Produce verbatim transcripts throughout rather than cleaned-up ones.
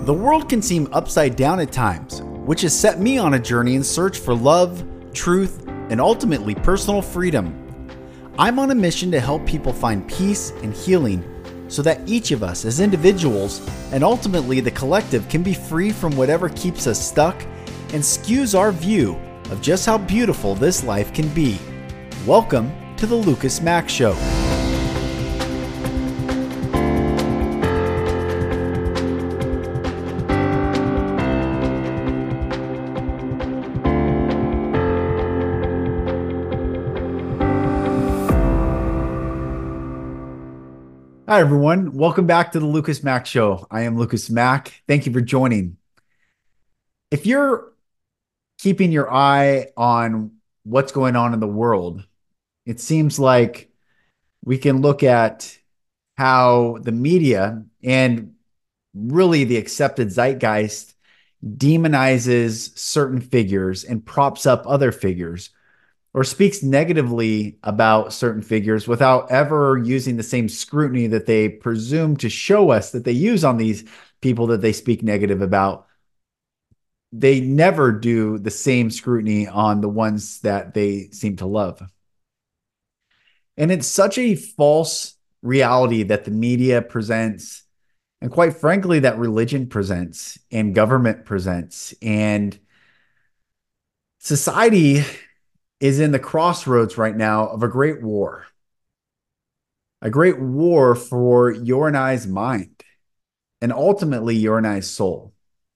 The world can seem upside down at times, which has set me on a journey in search for love, truth, and ultimately personal freedom. I'm on a mission to help people find peace and healing so that each of us as individuals and ultimately the collective can be free from whatever keeps us stuck and skews our view of just how beautiful this life can be. Welcome to the Lucas Mack Show. Hi, everyone. Welcome back to the Lucas Mack Show. I am Lucas Mack. Thank you for joining. If you're keeping your eye on what's going on in the world, it seems like we can look at how the media and really the accepted zeitgeist demonizes certain figures and props up other figures, or speaks negatively about certain figures without ever using the same scrutiny that they presume to show us that they use on these people that they speak negative about. They never do the same scrutiny on the ones that they seem to love. And it's such a false reality that the media presents, and quite frankly, that religion presents and government presents. And society is in the crossroads right now of a great war. A great war for your and I's mind, and ultimately your and I's soul.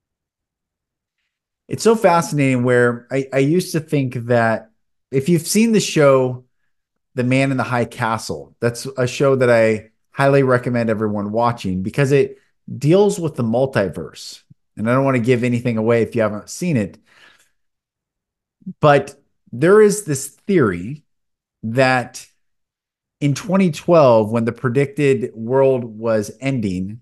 It's so fascinating where I, I used to think that if you've seen the show, The Man in the High Castle, that's a show that I highly recommend everyone watching because it deals with the multiverse. And I don't want to give anything away if you haven't seen it, but there is this theory that in twenty twelve, when the predicted world was ending,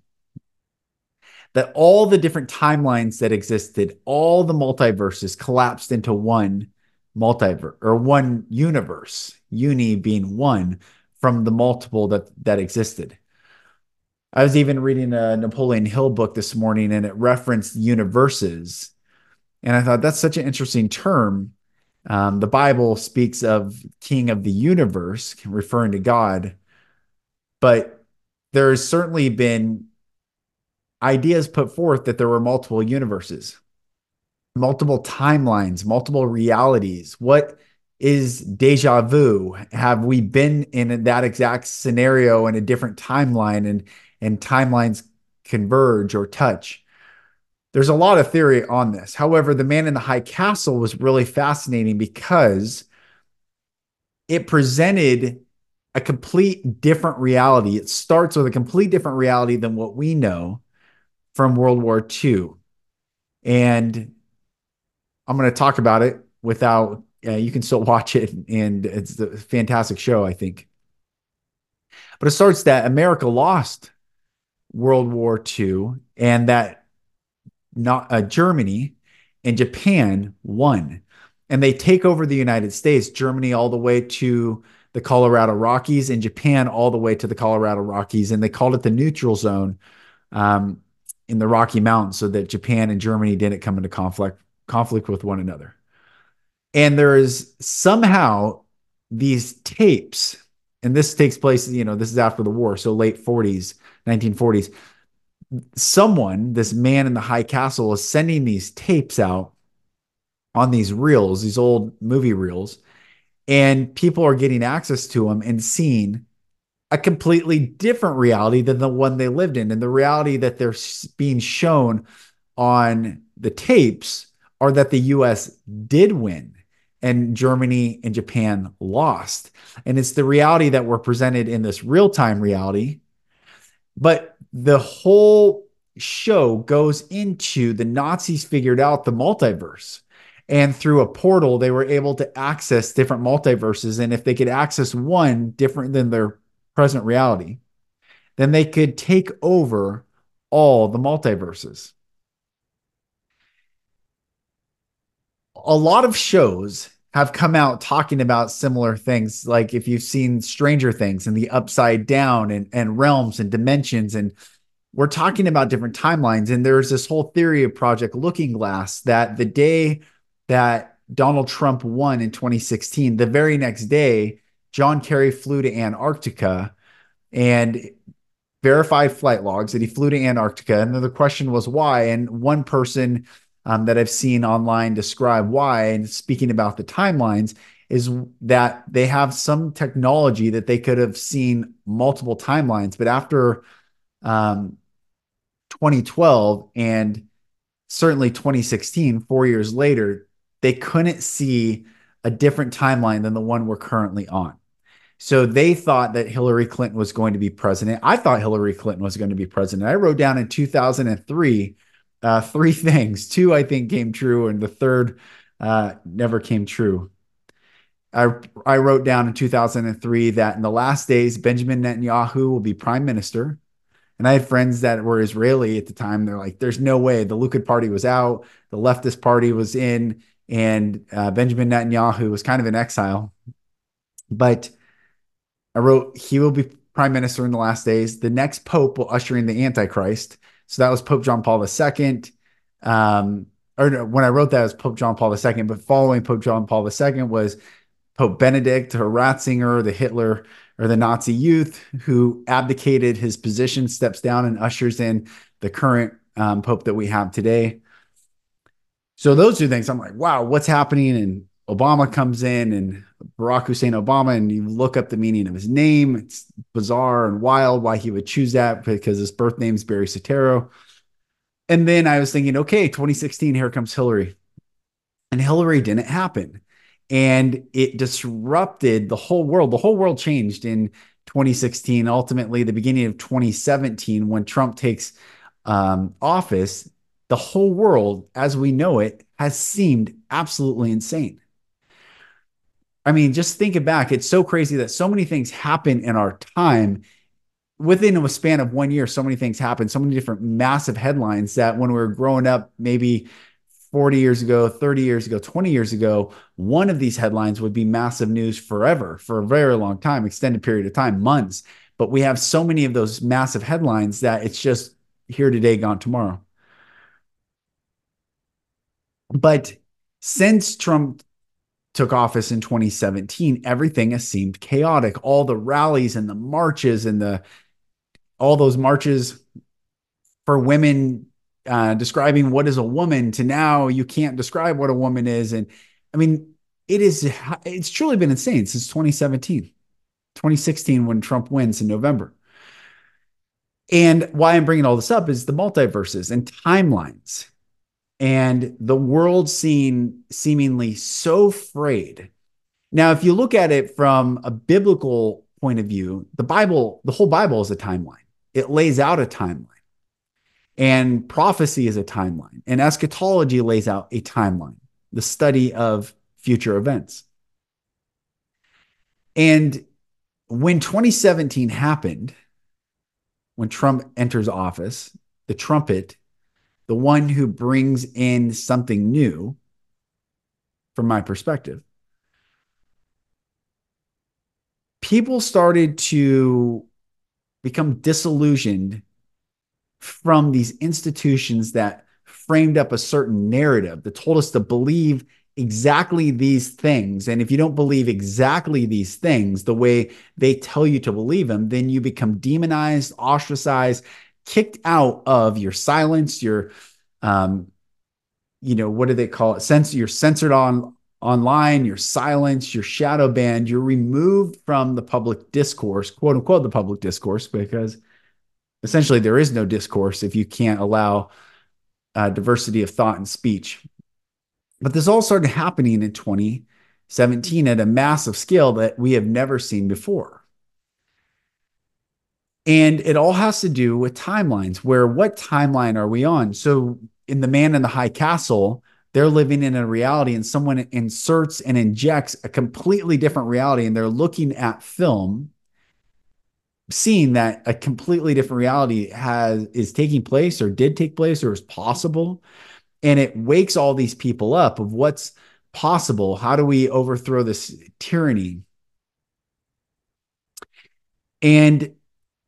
that all the different timelines that existed, all the multiverses collapsed into one multiverse or one universe, uni being one from the multiple that, that existed. I was even reading a Napoleon Hill book this morning and it referenced universes. And I thought that's such an interesting term. Um, the Bible speaks of King of the universe, referring to God, but there has certainly been ideas put forth that there were multiple universes, multiple timelines, multiple realities. What is deja vu? Have we been in that exact scenario in a different timeline, and, and timelines converge or touch? There's a lot of theory on this. However, The Man in the High Castle was really fascinating because it presented a complete different reality. It starts with a complete different reality than what we know from World War Two. And I'm going to talk about it without, uh, you can still watch it, and it's a fantastic show, I think. But it starts that America lost World War Two and that not uh, Germany and Japan won, and they take over the United States, Germany all the way to the Colorado Rockies and Japan all the way to the Colorado Rockies. And they called it the neutral zone um, in the Rocky Mountains so that Japan and Germany didn't come into conflict, conflict with one another. And there is somehow these tapes, and this takes place, you know, this is after the war. So late forties, nineteen forties, someone, this man in the high castle, is sending these tapes out on these reels, these old movie reels, and people are getting access to them and seeing a completely different reality than the one they lived in. And the reality that they're being shown on the tapes are that the U S did win and Germany and Japan lost. And it's the reality that we're presented in this real-time reality. But the whole show goes into the Nazis figured out the multiverse. And through a portal, they were able to access different multiverses. And if they could access one different than their present reality, then they could take over all the multiverses. A lot of shows have come out talking about similar things. Like if you've seen Stranger Things and the Upside Down and, and realms and dimensions and we're talking about different timelines. And there's this whole theory of Project Looking Glass that the day that Donald Trump won in twenty sixteen, the very next day, John Kerry flew to Antarctica and verified flight logs that he flew to Antarctica. And then the question was why. And one person um, that I've seen online describe why, and speaking about the timelines, is that they have some technology that they could have seen multiple timelines. But after um, twenty twelve and certainly twenty sixteen, four years later, they couldn't see a different timeline than the one we're currently on. So they thought that Hillary Clinton was going to be president. I thought Hillary Clinton was going to be president. I wrote down in two thousand three uh, three things. Two, I think, came true, and the third uh, never came true. I, I wrote down in two thousand three that in the last days, Benjamin Netanyahu will be prime minister. And I had friends that were Israeli at the time. They're like, there's no way. The Likud party was out. The leftist party was in. And uh, Benjamin Netanyahu was kind of in exile. But I wrote, he will be prime minister in the last days. The next pope will usher in the Antichrist. So that was Pope John Paul the Second. Um, or no, when I wrote that, it was Pope John Paul the Second. But following Pope John Paul the Second was Pope Benedict or Ratzinger, the Hitler or the Nazi youth who abdicated his position, steps down and ushers in the current um, Pope that we have today. So those two things, I'm like, wow, what's happening? And Obama comes in, and Barack Hussein Obama, and you look up the meaning of his name. It's bizarre and wild why he would choose that, because his birth name is Barry Soetoro. And then I was thinking, okay, twenty sixteen, here comes Hillary. And Hillary didn't happen. And it disrupted the whole world. The whole world changed in twenty sixteen. Ultimately, the beginning of twenty seventeen, when Trump takes um, office, the whole world, as we know it, has seemed absolutely insane. I mean, just think it back. It's so crazy that so many things happen in our time. Within a span of one year, so many things happen, so many different massive headlines that when we were growing up, maybe forty years ago, thirty years ago, twenty years ago, one of these headlines would be massive news forever, for a very long time, extended period of time, months. But we have so many of those massive headlines that it's just here today, gone tomorrow. But since Trump took office in twenty seventeen, everything has seemed chaotic. All the rallies and the marches and the all those marches for women, uh, describing what is a woman, to now you can't describe what a woman is. And I mean, it is, it's truly been insane since twenty seventeen, twenty sixteen, when Trump wins in November. And why I'm bringing all this up is the multiverses and timelines, and the world scene seemingly so frayed. Now, if you look at it from a biblical point of view, the Bible, the whole Bible is a timeline. It lays out a timeline. And prophecy is a timeline. And eschatology lays out a timeline, the study of future events. And when twenty seventeen happened, when Trump enters office, the trumpet, the one who brings in something new, from my perspective, people started to become disillusioned from these institutions that framed up a certain narrative that told us to believe exactly these things. And if you don't believe exactly these things the way they tell you to believe them, then you become demonized, ostracized, kicked out of your silence, your, um, you know, what do they call it? Censor, you're censored on online, you're silenced, you're shadow banned, you're removed from the public discourse, quote unquote, the public discourse, because essentially there is no discourse if you can't allow uh, diversity of thought and speech. But this all started happening in twenty seventeen at a massive scale that we have never seen before. And it all has to do with timelines, where what timeline are we on? So in The Man in the High Castle, they're living in a reality, and someone inserts and injects a completely different reality, and they're looking at film, seeing that a completely different reality has is taking place or did take place or is possible. And it wakes all these people up of what's possible. How do we overthrow this tyranny? And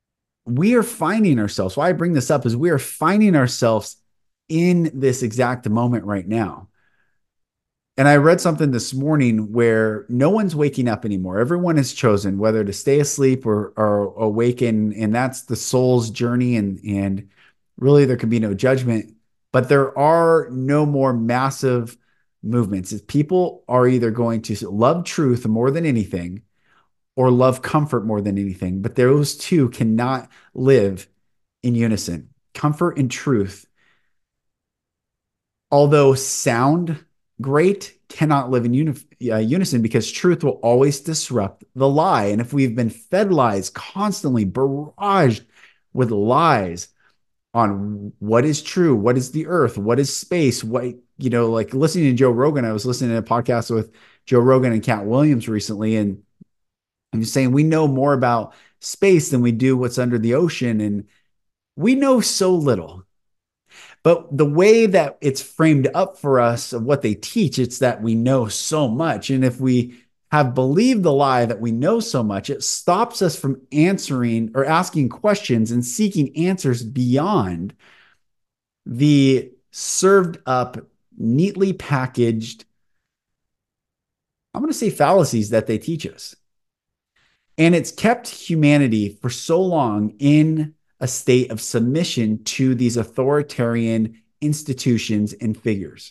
we are finding ourselves. Why I bring this up is we are finding ourselves in this exact moment right now. And I read something this morning where no one's waking up anymore. Everyone has chosen whether to stay asleep or, or awaken, and that's the soul's journey. And and really, there can be no judgment. But there are no more massive movements. People are either going to love truth more than anything, or love comfort more than anything. But those two cannot live in unison. Comfort and truth, although sound great, cannot live in uni- uh, unison because truth will always disrupt the lie. And if we've been fed lies, constantly barraged with lies on what is true, what is the earth, what is space, what, you know, like listening to Joe Rogan, I was listening to a podcast with Joe Rogan and Cat Williams recently, and I'm just saying we know more about space than we do what's under the ocean. And we know so little. But the way that it's framed up for us of what they teach, it's that we know so much. And if we have believed the lie that we know so much, it stops us from answering or asking questions and seeking answers beyond the served up, neatly packaged, I'm going to say fallacies that they teach us. And it's kept humanity for so long in a state of submission to these authoritarian institutions and figures.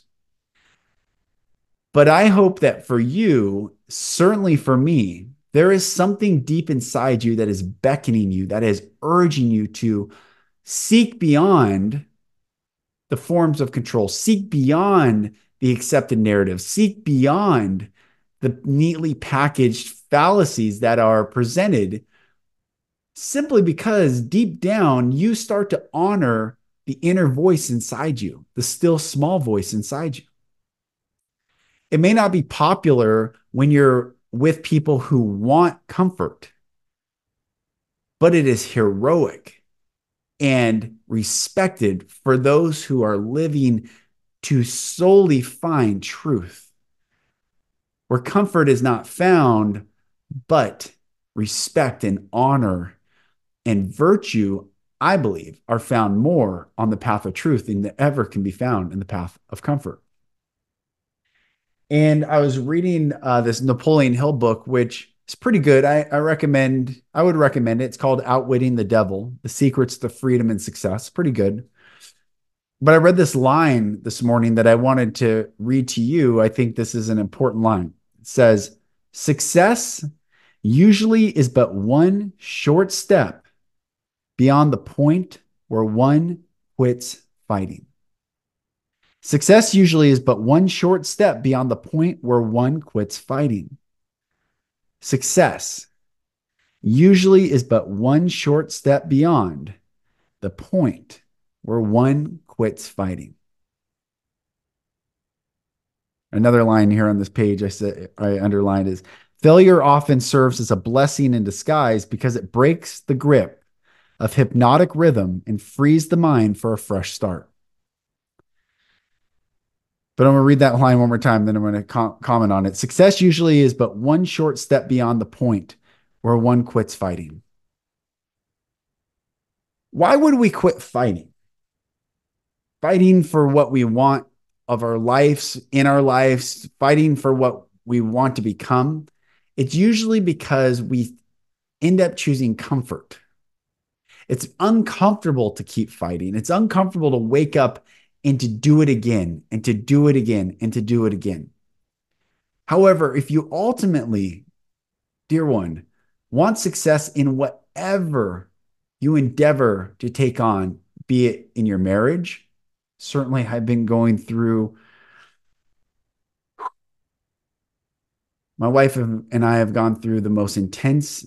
But I hope that for you, certainly for me, there is something deep inside you that is beckoning you, that is urging you to seek beyond the forms of control, seek beyond the accepted narrative, seek beyond the neatly packaged fallacies that are presented, simply because deep down you start to honor the inner voice inside you, the still small voice inside you. It may not be popular when you're with people who want comfort, but it is heroic and respected for those who are living to solely find truth, where comfort is not found, but respect and honor and virtue, I believe, are found more on the path of truth than ever can be found in the path of comfort. And I was reading uh, this Napoleon Hill book, which is pretty good. I, I recommend, I would recommend it. It's called Outwitting the Devil, The Secrets to Freedom and Success. Pretty good. But I read this line this morning that I wanted to read to you. I think this is an important line. It says, success usually is but one short step beyond the point where one quits fighting. Success usually is but one short step beyond the point where one quits fighting. Success usually is but one short step beyond the point where one quits fighting. Another line here on this page I said I underlined is, failure often serves as a blessing in disguise because it breaks the grip of hypnotic rhythm and frees the mind for a fresh start. But I'm going to read that line one more time, then I'm going to com- comment on it. Success usually is but one short step beyond the point where one quits fighting. Why would we quit fighting? Fighting for what we want of our lives, in our lives, fighting for what we want to become. It's usually because we end up choosing comfort. It's uncomfortable to keep fighting. It's uncomfortable to wake up and to do it again and to do it again and to do it again. However, if you ultimately, dear one, want success in whatever you endeavor to take on, be it in your marriage, certainly I've been going through, my wife and I have gone through the most intense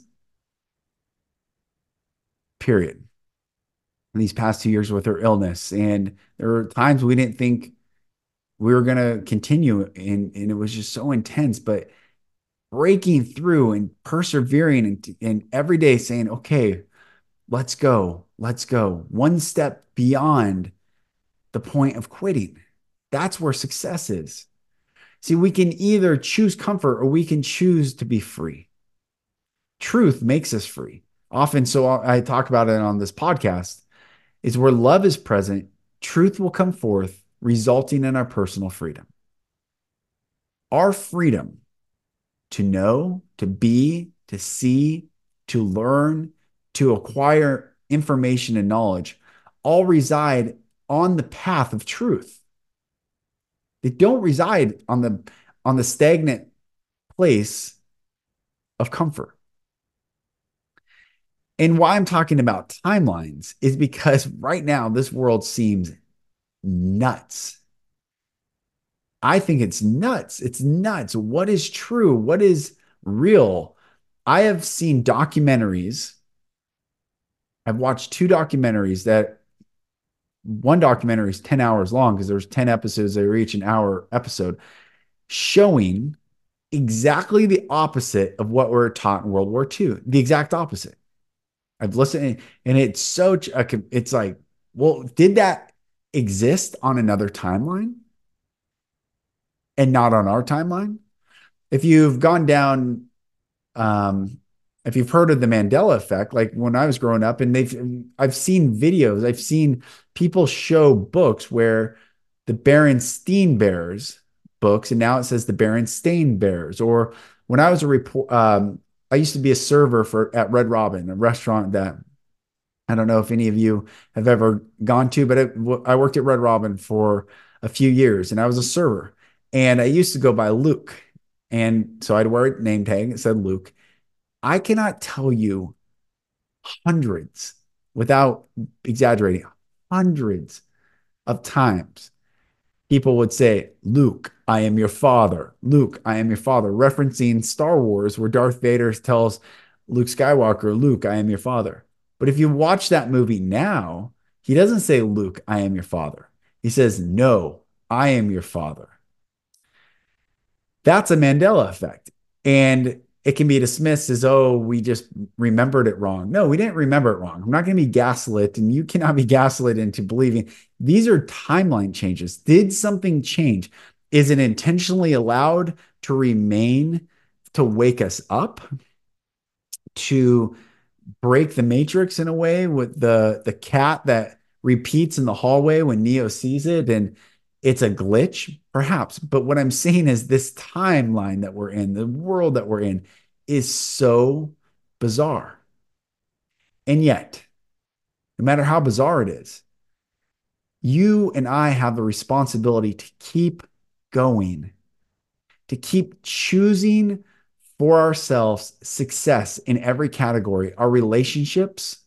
period in these past two years with her illness. And there were times we didn't think we were going to continue, and, and it was just so intense, but breaking through and persevering and, and every day saying, okay, let's go, let's go one step beyond the point of quitting. That's where success is. See, we can either choose comfort or we can choose to be free. Truth makes us free. often, so I talk about it on this podcast, is where love is present, truth will come forth, resulting in our personal freedom. Our freedom to know, to be, to see, to learn, to acquire information and knowledge all reside on the path of truth. They don't reside on the on the stagnant place of comfort. And why I'm talking about timelines is because right now this world seems nuts. I think it's nuts. It's nuts. What is true? What is real? I have seen documentaries. I've watched two documentaries that one documentary is ten hours long because there's ten episodes that are each an hour episode, showing exactly the opposite of what we're taught in World War Two. The exact opposite. I've listened, and it's so it's like, well, did that exist on another timeline and not on our timeline? If you've gone down, um, if you've heard of the Mandela effect, like when I was growing up, and they've, I've seen videos, I've seen people show books where the Berenstain Bears books, and now it says the Berenstain Bears. Or when I was a report, um, I used to be a server for at Red Robin, a restaurant that I don't know if any of you have ever gone to, but it, I worked at Red Robin for a few years, and I was a server. And I used to go by Luke. And so I'd wear a name tag that said Luke. I cannot tell you hundreds, without exaggerating, hundreds of times people would say, Luke, I am your father. Luke, I am your father, referencing Star Wars, where Darth Vader tells Luke Skywalker, Luke, I am your father. But if you watch that movie now, he doesn't say, Luke, I am your father. He says, no, I am your father. That's a Mandela effect. And it can be dismissed as, oh, we just remembered it wrong. No, we didn't remember it wrong. I'm not going to be gaslit, and you cannot be gaslit into believing. These are timeline changes. Did something change? Is it intentionally allowed to remain to wake us up, to break the matrix in a way, with the the cat that repeats in the hallway when Neo sees it and it's a glitch? Perhaps. But what I'm saying is this timeline that we're in, the world that we're in, is so bizarre. And yet, no matter how bizarre it is, you and I have the responsibility to keep going, to keep choosing for ourselves success in every category. Our relationships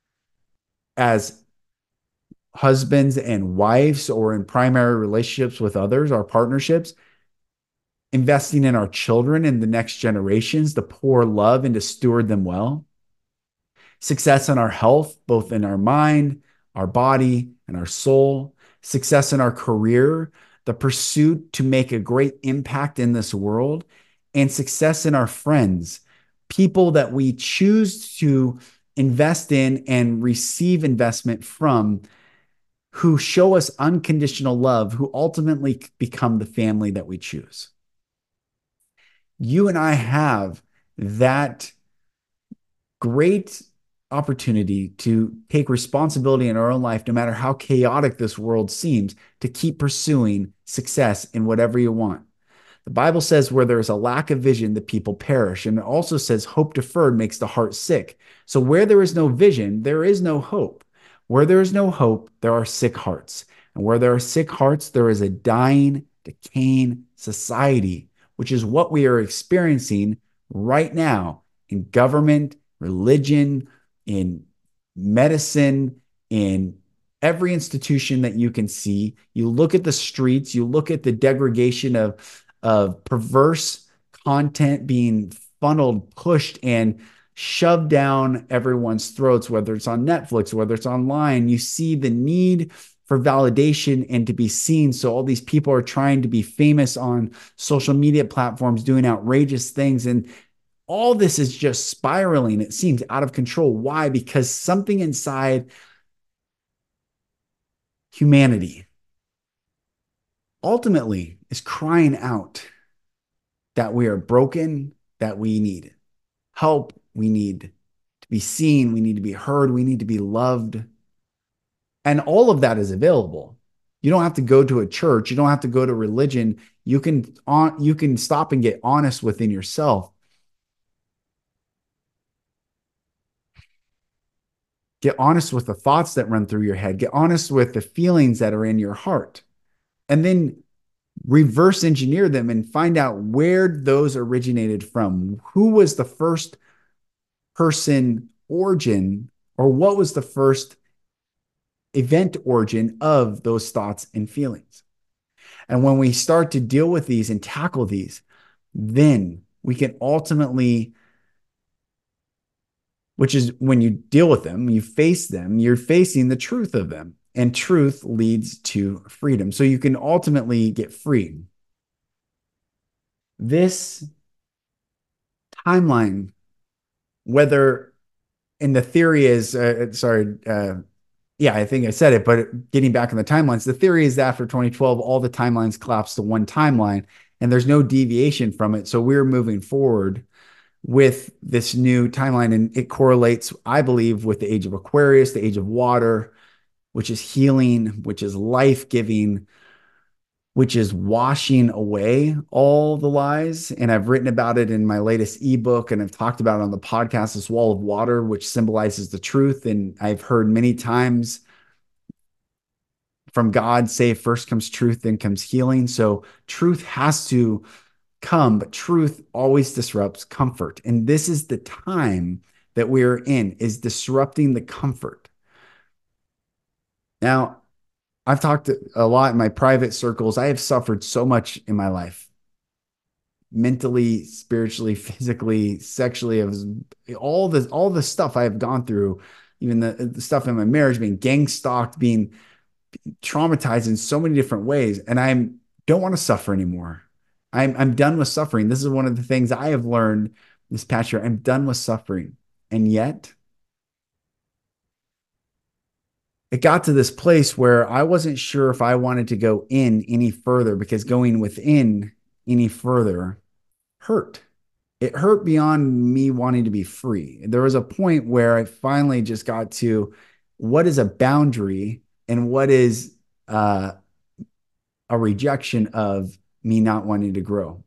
as husbands and wives, or in primary relationships with others, our partnerships, investing in our children and the next generations, to pour love and to steward them well, success in our health, both in our mind, our body, and our soul, success in our career, the pursuit to make a great impact in this world, and success in our friends, people that we choose to invest in and receive investment from, who show us unconditional love, who ultimately become the family that we choose. You and I have that great opportunity to take responsibility in our own life, no matter how chaotic this world seems, to keep pursuing success in whatever you want. The Bible says where there is a lack of vision, the people perish. And it also says hope deferred makes the heart sick. So where there is no vision, there is no hope. Where there is no hope, there are sick hearts. And where there are sick hearts, there is a dying, decaying society, which is what we are experiencing right now in government, religion, in medicine, in every institution that you can see. You look at the streets, you look at the degradation of, of perverse content being funneled, pushed, and shoved down everyone's throats, whether it's on Netflix, whether it's online. You see the need for validation and to be seen. So all these people are trying to be famous on social media platforms, doing outrageous things. And all this is just spiraling. It seems out of control. Why? Because something inside humanity ultimately is crying out that we are broken, that we need help, we need to be seen, we need to be heard, we need to be loved. And all of that is available. You don't have to go to a church, you don't have to go to religion. You can on you can stop and get honest within yourself. Get honest with the thoughts that run through your head. Get honest with the feelings that are in your heart. And then reverse engineer them and find out where those originated from. Who was the first person origin, or what was the first event origin of those thoughts and feelings? And when we start to deal with these and tackle these, then we can ultimately, which is when you deal with them, you face them, you're facing the truth of them. And truth leads to freedom. So you can ultimately get free. This timeline, whether in the theory is, uh, sorry, uh, yeah, I think I said it, but getting back on the timelines, the theory is that after twenty twelve, all the timelines collapse to one timeline and there's no deviation from it. So we're moving forward with this new timeline, and it correlates, I believe, with the age of Aquarius, the age of water, which is healing, which is life-giving, which is washing away all the lies. And I've written about it in my latest ebook, and I've talked about it on the podcast, this wall of water, which symbolizes the truth. And I've heard many times from God say, first comes truth, then comes healing. So truth has to come, but truth always disrupts comfort. And this is the time that we're in, is disrupting the comfort. Now, I've talked a lot in my private circles. I have suffered so much in my life, mentally, spiritually, physically, sexually. I was all the all the stuff I have gone through, even the, the stuff in my marriage, being gang stalked, being traumatized in so many different ways. And I don't want to suffer anymore. I'm I'm done with suffering. This is one of the things I have learned this past year. I'm done with suffering. And yet, it got to this place where I wasn't sure if I wanted to go in any further, because going within any further hurt. It hurt beyond me wanting to be free. There was a point where I finally just got to what is a boundary and what is uh, a rejection of me not wanting to grow.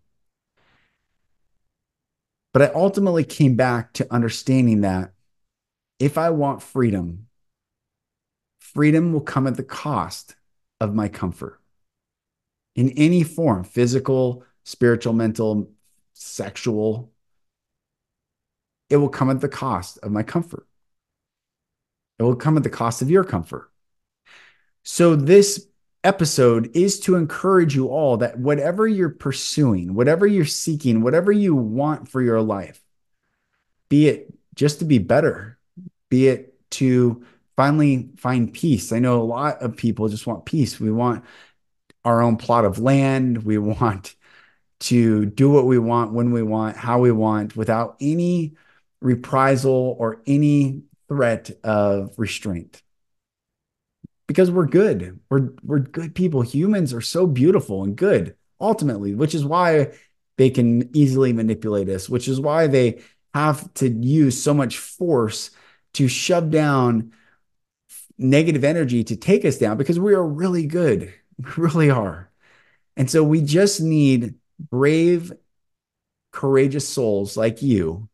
But I ultimately came back to understanding that if I want freedom, freedom will come at the cost of my comfort in any form, physical, spiritual, mental, sexual. It will come at the cost of my comfort. It will come at the cost of your comfort. So this episode is to encourage you all that whatever you're pursuing, whatever you're seeking, whatever you want for your life, be it just to be better, be it to finally find peace. I know a lot of people just want peace. We want our own plot of land. We want to do what we want, when we want, how we want, without any reprisal or any threat of restraint. Because we're good. We're we're good people. Humans are so beautiful and good, ultimately, which is why they can easily manipulate us, which is why they have to use so much force to shove down negative energy to take us down, because we are really good. We really are. And so we just need brave, courageous souls like you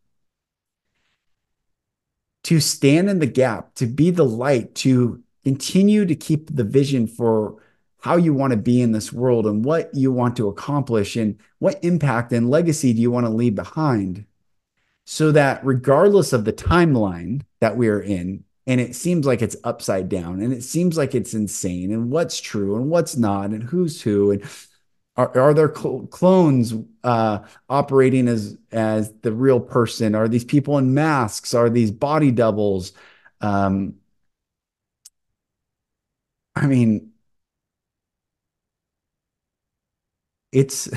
to stand in the gap, to be the light, to continue to keep the vision for how you want to be in this world and what you want to accomplish and what impact and legacy do you want to leave behind, so that regardless of the timeline that we're in, and it seems like it's upside down and it seems like it's insane and what's true and what's not and who's who, and are, are there cl- clones uh, operating as as the real person? Are these people in masks? Are these body doubles? Um, I mean, it's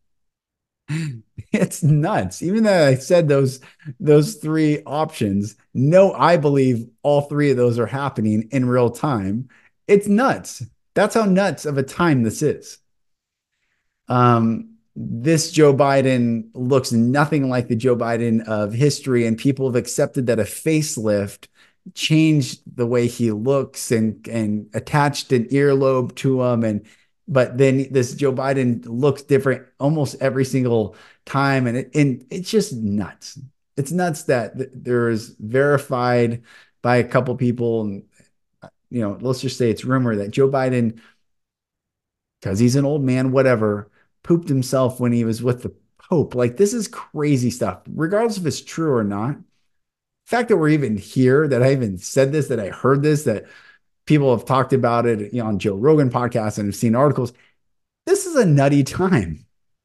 it's nuts. Even though I said those those three options, no, I believe all three of those are happening in real time. It's nuts. That's how nuts of a time this is. Um, this Joe Biden looks nothing like the Joe Biden of history, and people have accepted that a facelift changed the way he looks and and attached an earlobe to him. And but then this Joe Biden looks different almost every single time, and it, and it's just nuts. It's nuts that th- there's verified by a couple people, and you know, let's just say it's rumor that Joe Biden, because he's an old man, whatever, pooped himself when he was with the Pope. Like, this is crazy stuff, regardless if it's true or not. The fact that we're even here, that I even said this, that I heard this, that people have talked about it, you know, on Joe Rogan podcast and have seen articles. This is a nutty time.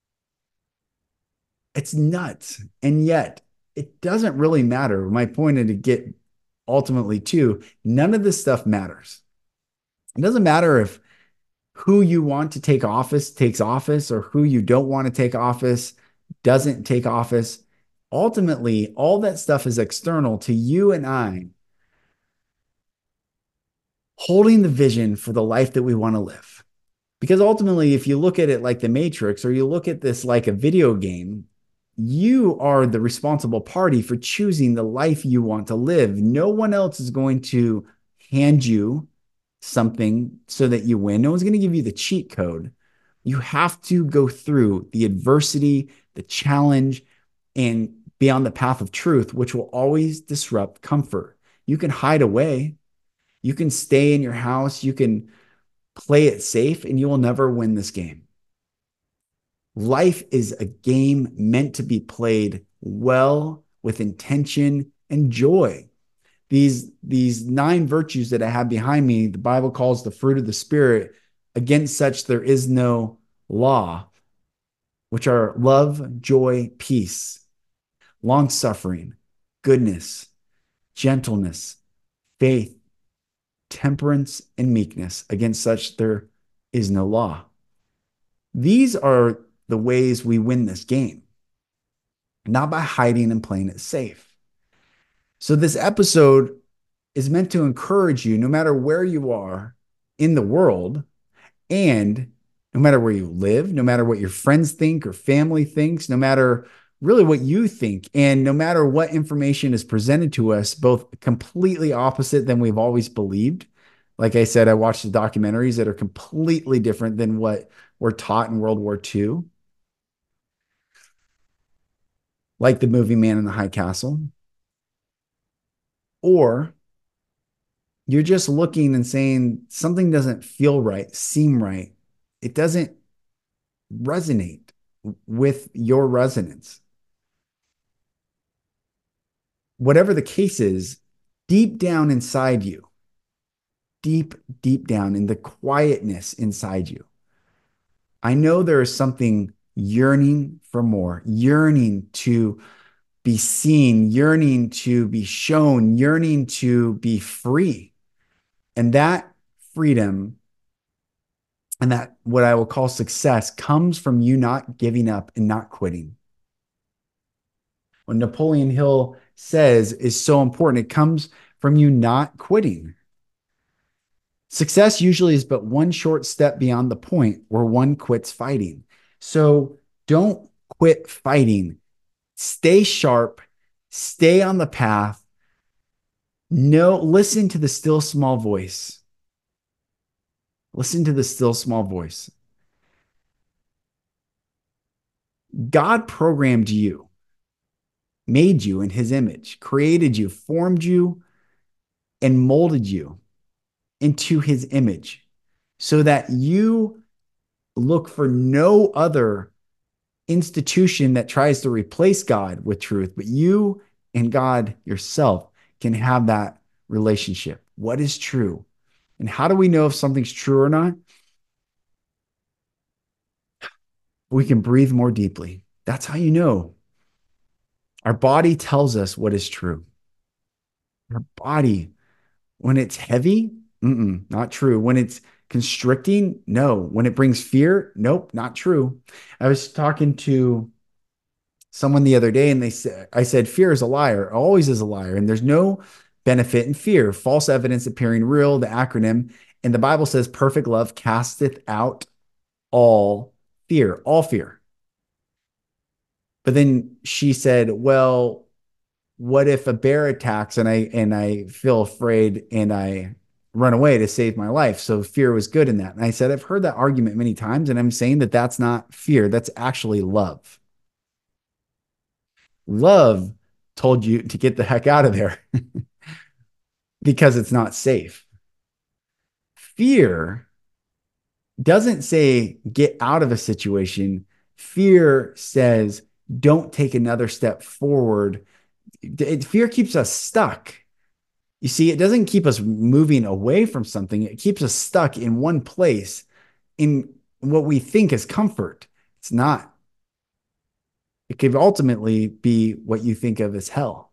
It's nuts. And yet it doesn't really matter. My point is to get ultimately to none of this stuff matters. It doesn't matter if who you want to take office takes office or who you don't want to take office doesn't take office. Ultimately, all that stuff is external to you and I holding the vision for the life that we want to live. Because ultimately, if you look at it like the Matrix or you look at this like a video game, you are the responsible party for choosing the life you want to live. No one else is going to hand you something so that you win. No one's going to give you the cheat code. You have to go through the adversity, the challenge, and be on the path of truth, which will always disrupt comfort. You can hide away. You can stay in your house. You can play it safe, and you will never win this game. Life is a game meant to be played well with intention and joy. These, these nine virtues that I have behind me, the Bible calls the fruit of the Spirit. Against such there is no law, which are love, joy, peace, long suffering, goodness, gentleness, faith, temperance, and meekness. Against such there is no law. These are the ways we win this game, not by hiding and playing it safe. So this episode is meant to encourage you, no matter where you are in the world, and no matter where you live, no matter what your friends think or family thinks, no matter really what you think, and no matter what information is presented to us, both completely opposite than we've always believed. Like I said, I watched the documentaries that are completely different than what we're taught in World War Two, like the movie Man in the High Castle. Or you're just looking and saying something doesn't feel right, seem right. It doesn't resonate with your resonance. Whatever the case is, deep down inside you, deep, deep down in the quietness inside you, I know there is something yearning for more, yearning to be seen, yearning to be shown, yearning to be free. And that freedom and that what I will call success comes from you not giving up and not quitting. What Napoleon Hill says is so important. It comes from you not quitting. Success usually is but one short step beyond the point where one quits fighting. So don't quit fighting. Stay sharp, stay on the path. No, listen to the still small voice. Listen to the still small voice. God programmed you, made you in his image, created you, formed you, and molded you into his image so that you look for no other institution that tries to replace God with truth, but you and God yourself can have that relationship. What is true? And how do we know if something's true or not? We can breathe more deeply. That's how you know. Our body tells us what is true. Our body, when it's heavy, mm-mm, not true. When it's constricting, no. When it brings fear, nope, not true. I was talking to someone the other day and they said, I said, fear is a liar, always is a liar. And there's no benefit in fear. False evidence appearing real, the acronym. And the Bible says perfect love casteth out all fear, all fear. But then she said, well, what if a bear attacks and I and I feel afraid and I run away to save my life? So fear was good in that. And I said, I've heard that argument many times, and I'm saying that that's not fear. That's actually love. Love told you to get the heck out of there because it's not safe. Fear doesn't say get out of a situation. Fear says don't take another step forward. It, fear keeps us stuck. You see, it doesn't keep us moving away from something. It keeps us stuck in one place in what we think is comfort. It's not. It could ultimately be what you think of as hell.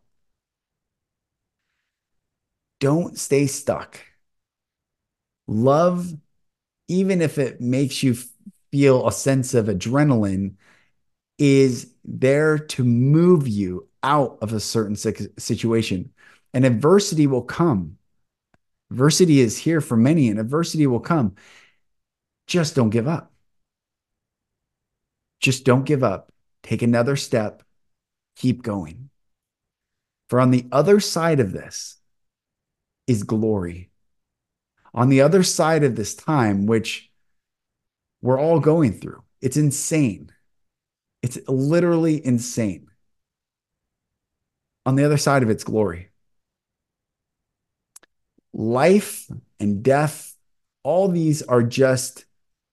Don't stay stuck. Love, even if it makes you feel a sense of adrenaline, is there to move you out of a certain situation. And adversity will come. Adversity is here for many, and adversity will come. Just don't give up. Just don't give up. Take another step. Keep going. For on the other side of this is glory. On the other side of this time, which we're all going through, it's insane. It's literally insane. On the other side of it's glory. Life and death, all these are just,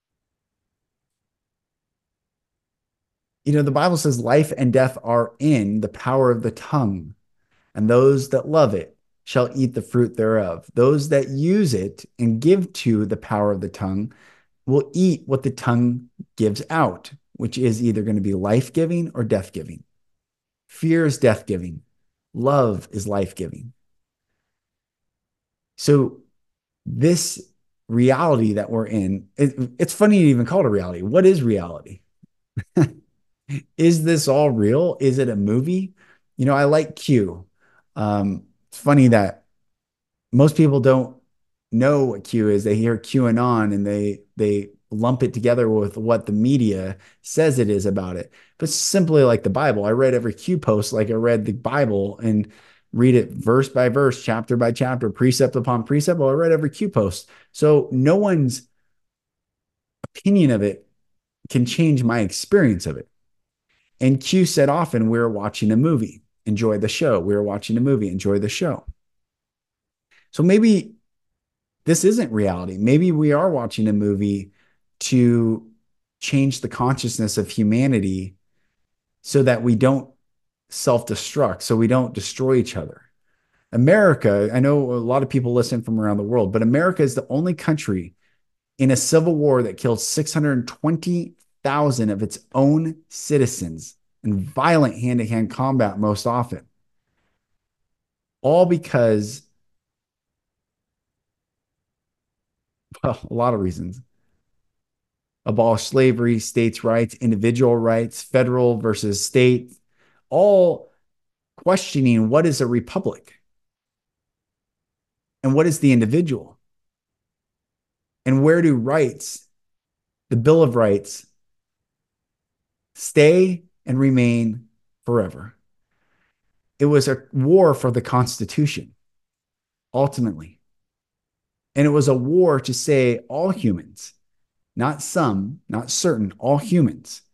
you know, the Bible says life and death are in the power of the tongue, and those that love it shall eat the fruit thereof. Those that use it and give to the power of the tongue will eat what the tongue gives out, which is either going to be life-giving or death-giving. Fear is death-giving. Love is life-giving. So this reality that we're in, it, it's funny to even call it a reality. What is reality? Is this all real? Is it a movie? You know, I like Q. Um, it's funny that most people don't know what Q is. They hear QAnon and they they lump it together with what the media says it is about it. But it's simply like the Bible. I read every Q post like I read the Bible and read it verse by verse, chapter by chapter, precept upon precept. Well, I read every Q post. So no one's opinion of it can change my experience of it. And Q said often, we're watching a movie, enjoy the show. We're watching a movie, enjoy the show. So maybe this isn't reality. Maybe we are watching a movie to change the consciousness of humanity so that we don't self-destruct, so we don't destroy each other. America, I know a lot of people listen from around the world, but America is the only country in a civil war that killed six hundred twenty thousand of its own citizens in violent hand-to-hand combat most often. All because, well, a lot of reasons. Abolish slavery, states' rights, individual rights, federal versus state, all questioning what is a republic and what is the individual and where do rights, the Bill of Rights, stay and remain forever. It was a war for the Constitution, ultimately. And it was a war to say all humans, not some, not certain, all humans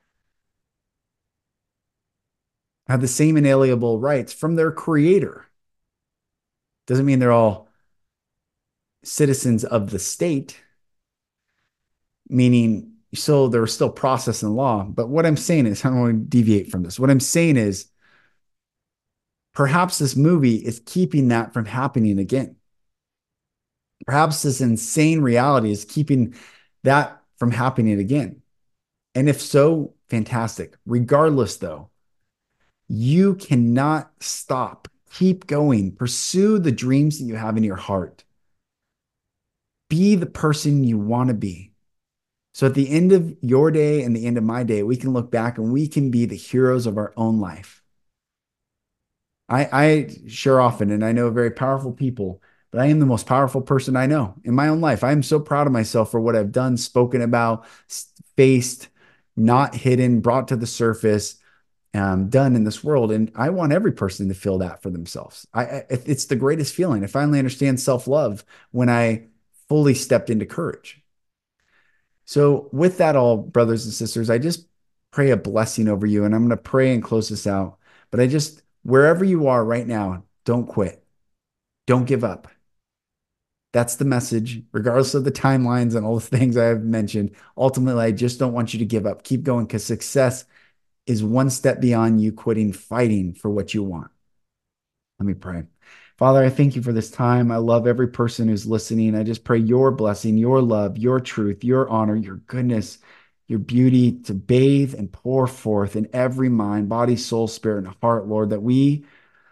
have the same inalienable rights from their creator. Doesn't mean they're all citizens of the state, meaning so they're still process and law. But what I'm saying is, I don't want to deviate from this. What I'm saying is, perhaps this movie is keeping that from happening again. Perhaps this insane reality is keeping that from happening again. And if so, fantastic. Regardless, though, you cannot stop. Keep going. Pursue the dreams that you have in your heart. Be the person you want to be. So at the end of your day and the end of my day, we can look back and we can be the heroes of our own life. I, I share often, and I know very powerful people, but I am the most powerful person I know in my own life. I am so proud of myself for what I've done, spoken about, faced, not hidden, brought to the surface. um, done in this world. And I want every person to feel that for themselves. I, I it's the greatest feeling. I finally understand self-love when I fully stepped into courage. So with that all, brothers and sisters, I just pray a blessing over you. And I'm going to pray and close this out. But I just, wherever you are right now, don't quit. Don't give up. That's the message, regardless of the timelines and all the things I have mentioned. Ultimately, I just don't want you to give up. Keep going, because success is one step beyond you quitting fighting for what you want. Let me pray. Father, I thank you for this time. I love every person who's listening. I just pray your blessing, your love, your truth, your honor, your goodness, your beauty to bathe and pour forth in every mind, body, soul, spirit, and heart, Lord, that we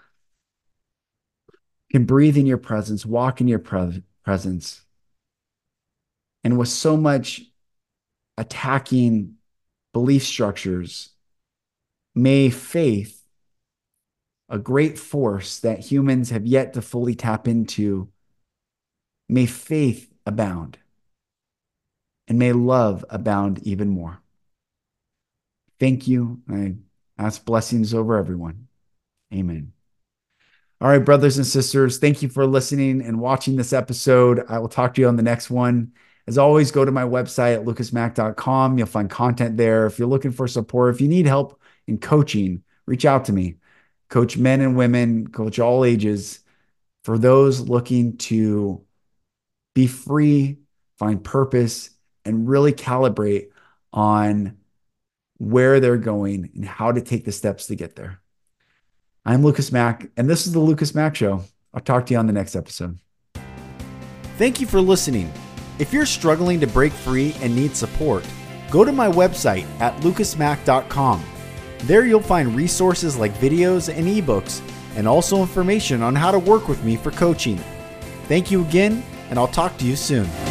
can breathe in your presence, walk in your pre- presence. And with so much attacking belief structures, may faith, a great force that humans have yet to fully tap into, may faith abound, and may love abound even more. Thank you. I ask blessings over everyone. Amen. All right, brothers and sisters, thank you for listening and watching this episode. I will talk to you on the next one. As always, go to my website at lucas mack dot com. You'll find content there. If you're looking for support, if you need help in coaching, reach out to me. Coach men and women, coach all ages. For those looking to be free, find purpose, and really calibrate on where they're going and how to take the steps to get there. I'm Lucas Mack, and this is the Lucas Mack Show. I'll talk to you on the next episode. Thank you for listening. If you're struggling to break free and need support, go to my website at lucas mack dot com. There you'll find resources like videos and ebooks, and also information on how to work with me for coaching. Thank you again, and I'll talk to you soon.